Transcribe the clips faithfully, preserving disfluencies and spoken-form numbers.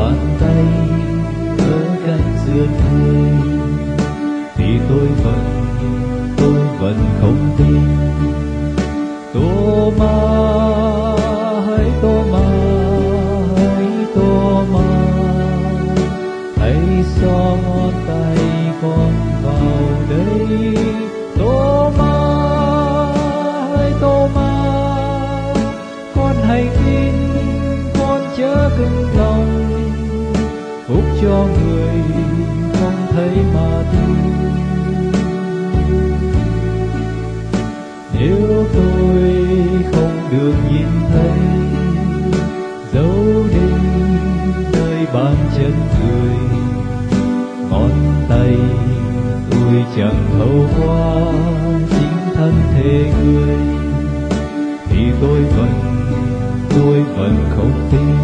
bàn tay ở cánh sườn người, thì tôi vẫn tôi vẫn không tin. Tô Ma hỡi Tô Ma hỡi Tô Ma, hãy xỏ ngón tay con vào đây. Tô Ma hỡi Tô Ma, con hãy tin, con chớ cứng lòng, phúc cho người không thấy mà tin. Nếu tôi không được nhìn thấy dấu đinh nơi bàn chân người, ngón tay tôi chẳng thấu qua chính thân thể người, thì tôi vẫn tôi vẫn không tin.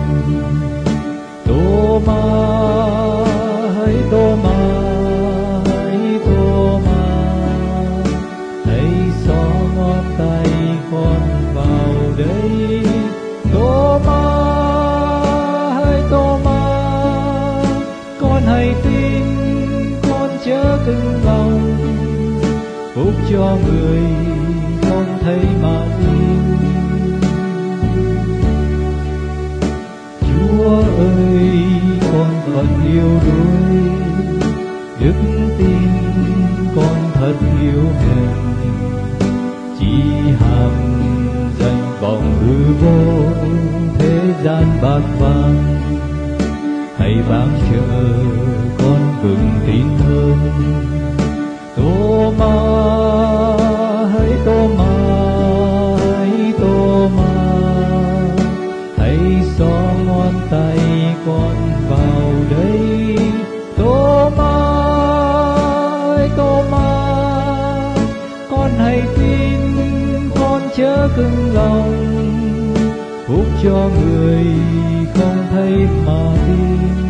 Tô Ma hỡi Tô Ma hỡi Tô Ma, hãy xỏ ngón tay con vào đây. Tô Ma hỡi Tô Ma, con hãy tin, con chớ cứng lòng, phúc cho người không thấy mà tin. Chúa ơi, con vẫn yêu đuối đức tin, con thật yếu hèn, chỉ ham danh vọng hư vô thế gian bạc vàng. Hãy vang chờ con vững tin hơn. Tô Ma hỡi Tô Ma hỡi Tô Ma, hãy xỏ ngón tay con vào đây. Tô Ma hỡi Tô Ma, con hãy tin, con chớ cứng lòng, phúc cho người không thấy mà tin.